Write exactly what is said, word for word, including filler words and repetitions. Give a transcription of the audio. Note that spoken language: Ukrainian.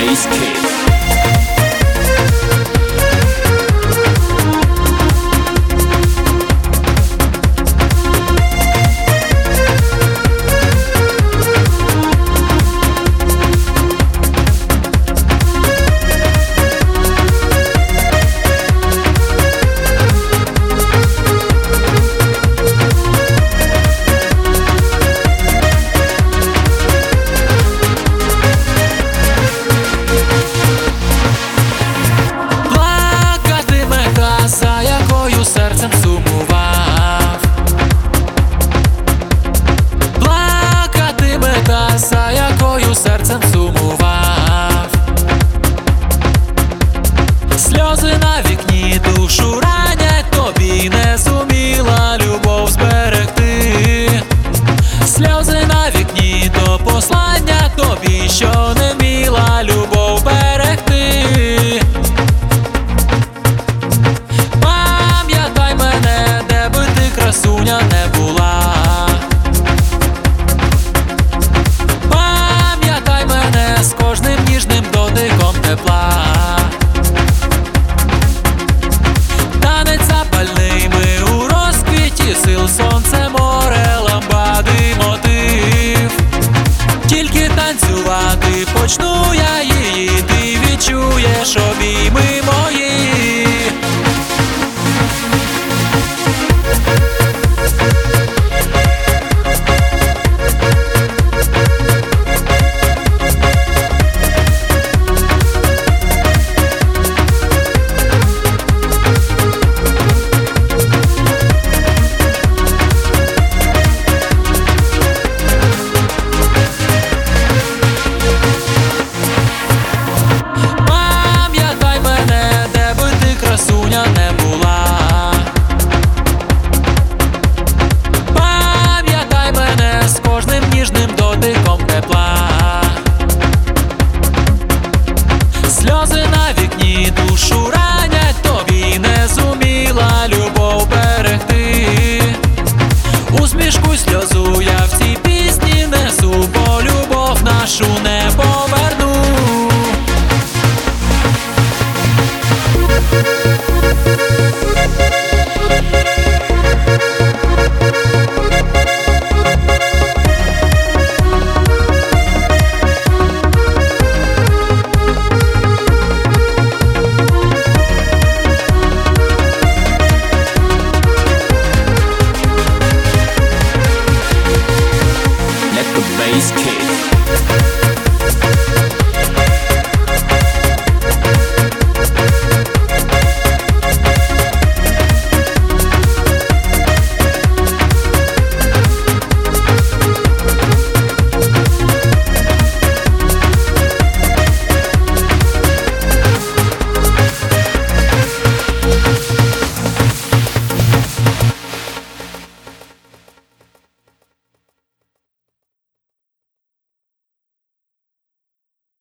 Bass Kick. Серцем сумував, плакатиме та, за якою серцем сумував. Сльози на вікні душу ранять, тобі не зуміла любов зберегти. Сльози на вікні то послання тобі, що не вміла любов берегти. Красуня не була, пам'ятай мене з кожним ніжним дотиком тепла. Танець запальний, ми у розквіті сил, сонце, море, ламбади, мотив. Тільки танцювати почну я.